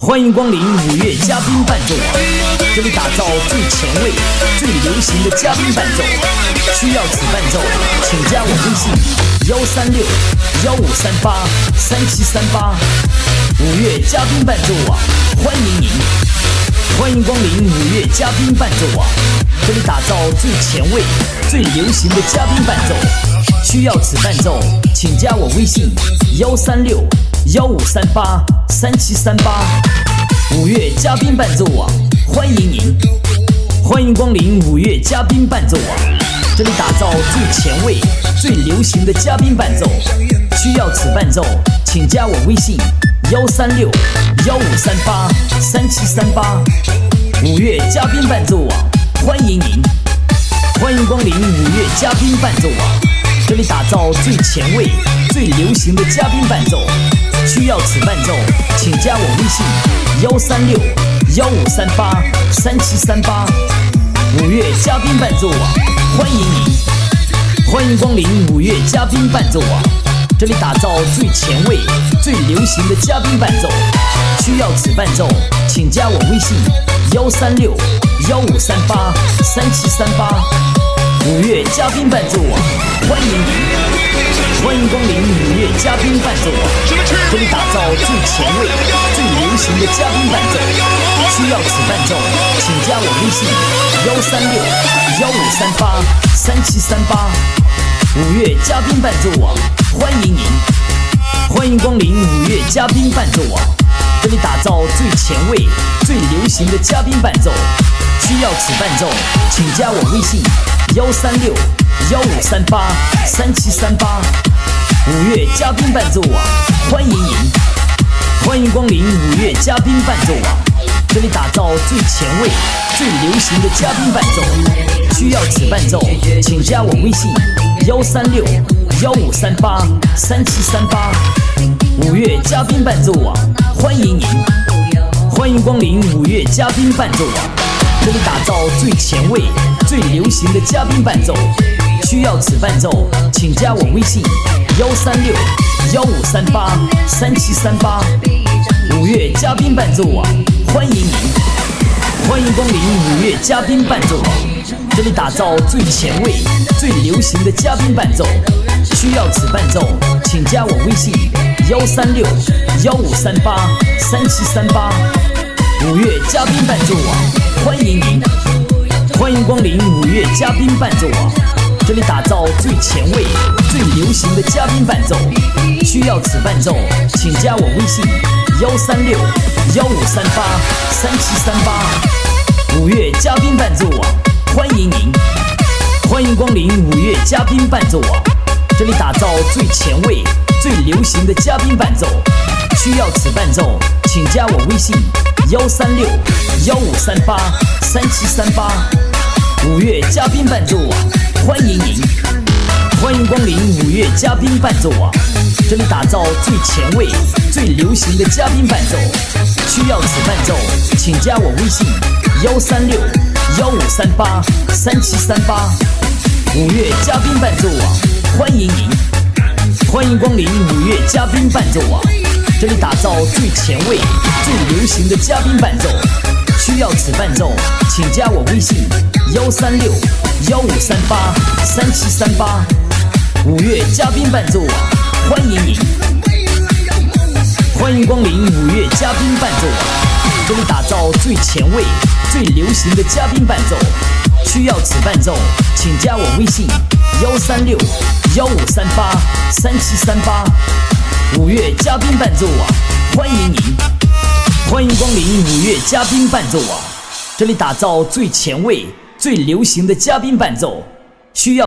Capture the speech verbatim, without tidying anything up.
欢迎光临五月嘉宾伴奏网，这里打造最前卫、最流行的嘉宾伴奏。需要此伴奏，请加我微信幺三六幺五三八三七三八。五月嘉宾伴奏网，欢迎您！欢迎光临五月嘉宾伴奏网，这里打造最前卫、最流行的嘉宾伴奏。需要此伴奏，请加我微信幺三六幺五三八三七三八。五月嘉宾伴奏网，欢迎您！欢迎光临五月嘉宾伴奏网，这里打造最前卫、最流行的嘉宾伴奏。需要此伴奏，请加我微信幺三六幺五三八三七三八。五月嘉宾伴奏网，欢迎您！欢迎光临五月嘉宾伴奏网，这里打造最前卫、最流行的嘉宾伴奏。需要此伴奏，请加我微信幺三六幺五三八三七三八。五月嘉宾伴奏网，欢迎您！欢迎光临五月嘉宾伴奏网，这里打造最前卫、最流行的嘉宾伴奏。需要此伴奏，请加我微信幺三六幺五三八三七三八。五月嘉宾伴奏网，欢迎您！欢迎光临五月嘉宾伴奏网，这里打造最前卫、最流行的嘉宾伴奏。需要此伴奏，请加我微信幺三六幺五三八三七三八。五月嘉宾伴奏网，欢迎您！欢迎光临五月嘉宾伴奏网，这里打造最前卫、最流行的嘉宾伴奏。需要此伴奏，请加我微信幺三六幺五三八三七三八。五月嘉宾伴奏网，欢迎您！欢迎光临五月嘉宾伴奏网，这里打造最前卫、最流行的嘉宾伴奏。需要此伴奏，请加我微信幺三六幺五三八三七三八。五月嘉宾伴奏网，欢迎您！欢迎光临五月嘉宾伴奏网，这里打造最前卫、最流行的嘉宾伴奏。需要此伴奏，请加我微信幺三六幺五三八三七三八。五月嘉宾伴奏网，欢迎您！欢迎光临五月嘉宾伴奏网，这里打造最前卫、最流行的嘉宾伴奏。需要此伴奏，请加我微信幺三六幺五三八三七三八。五月嘉宾伴奏网，欢迎您！欢迎光临五月嘉宾伴奏网，这里打造最前卫、最流行的嘉宾伴奏。需要此伴奏，请加我微信幺三六幺五三八三七三八。五月嘉宾伴奏网，欢迎您！欢迎光临五月嘉宾伴奏网，这里打造最前卫、最流行的嘉宾伴奏。需要此伴奏，请加我微信幺三六幺五三八三七三八。五月嘉宾伴奏网，欢迎您！欢迎光临五月嘉宾伴奏网，这里打造最前卫、最流行的嘉宾伴奏。需要此伴奏，请加我微信幺三六幺五三八三七三八。五月嘉宾伴奏网，欢迎您！欢迎光临五月嘉宾伴奏网，这里打造最前卫、最流行的嘉宾伴奏。需要此伴奏，请加我微信幺三六幺五三八三七三八。五月嘉宾伴奏网，欢迎您！欢迎光临五月嘉宾伴奏网，这里打造最前卫、最流行的嘉宾伴奏。需要此伴奏，请加我微信幺三六幺五三八三七三八。五月嘉宾伴奏网，欢迎您！欢迎光临五月嘉宾伴奏网，这里打造最前卫、最流行的嘉宾伴奏。需要